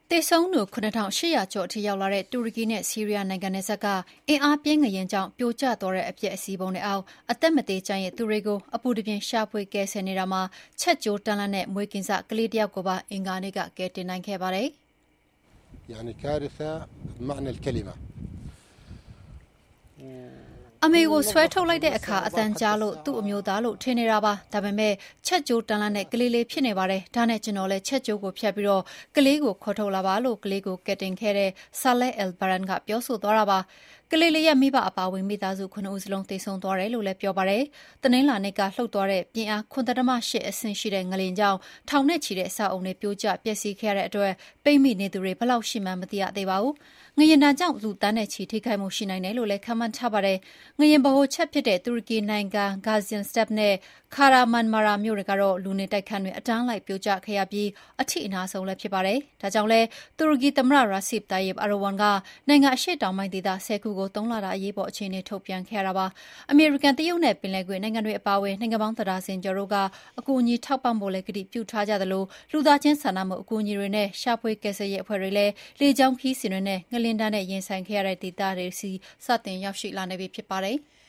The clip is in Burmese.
တေဆုံးသူ9,800 ကျော်အထိရောက်လာတဲ့တူရကီနဲ့ဆီးရီးယားနိုင်ငံနယ်စပ်ကအင်အားပြင်းငလျင်ကြောင့်ပြိုကျသွားတဲ့အပျက်အစီးပုံတွေအောက်အသက်မသေကျန်ရစ်သူတွေကိုအပူတပြင်းရှာဖွေကယ်ဆယ်နေတာမှာချက်ကြိုးတန်းလန်းတဲ့မွေးကင်းစကလေးတယောက်ကိုပါအင်္ဂါနေ့ကကယ်တင်နိုင်ခဲ့ပါတယ်။ يعني كارثة بمعنى الكلمة အမေကိုဆွဲထုတ်လိုက်တဲ့အခါအသံကြားလို့သူ့အမျိုးသားလို့ထင်နေတာပါဒါပေမဲ့ချက်ကြိုးတန်းလန်းတဲ့ကလေးလေးဖြစ်နေပါတယ်ဒါနဲ့ကျွန်တော်လည်းချက်ကြိုးကိုဖြတ်ပြီးတော့ကလေးကိုခေါ်ထုတ်လာပါလို့ကလေးကိုကယ်တင်ခဲ့တဲ့ Saleh Al-Baran ကပြောဆိုသွားတာပါကလေးလေးရဲ့မိဘအပါဝင်မိသားစု9ဦးစလုံးသေဆုံးသွားတယ်လို့လည်းပြောပါတယ်။တနင်္လာနေ့ကလှုပ်သွားတဲ့ပြင်းအား9.8အဆင့်ရှိတဲ့ငလျင်ကြောင့်ထောင်နဲ့ချီတဲ့အဆောက်အုံတွေပြိုကျပျက်စီးခဲ့ရတဲ့အတွက်ပိတ်မိနေသူတွေဘယ်လောက်ရှိမှန်းမသိရသေးပါဘူး။ငလျင်တန်းကြောင့်လူတန်းနဲ့ချီထိခိုက်မှုရှိနိုင်တယ်လို့လည်းခန့်မှန်းထားပါတယ်။ငလျင်ဗဟိုချက်ဖြစ်တဲ့တူရကီနိုင်ငံ Gaziantep နဲ့ Kahramanmara မြို့တွေကတော့လူနေတိုက်ခန်းတွေအတန်းလိုက်ပြိုကျခဲ့ရပြီးအထိအနာဆုံးလည်းဖြစ်ပါတယ်။ဒါကြောင့်လည်းတူရကီသမ္မတ Recep Tayyip Erdogan ကနိုင်ငံအရှေ့တောင်ပိုင်းဒေသ10ခုကို3လတာအရေးပေါ်အခြေအနေထုတ်ပြန်ခဲ့တာပါ။အမေရိကန်တရုတ်နဲ့ပင်လယ်ကွေ့နိုင်ငံတွေအပါအဝင်နိုင်ငံပေါင်းသဒ္ဒါစင်ကျော်တို့ကအကူအညီထောက်ပံ့ဖို့လည်းကတိပြုထားကြသလိုလူသားချင်းစာနာမှုအကူအညီတွေနဲ့ရှာဖွေကယ်ဆယ်ရေးအဖွဲ့တွေလည်းလေကြောင်းခီးစဉ်တွေနဲ့ငလျင်တန်းနဲ့ရင်ဆိုင်ခဲ့ရတဲ့ဒေသတွေစီစတင်ရောက်ရှိလာနေပြီဖြစ်ပါတယ်။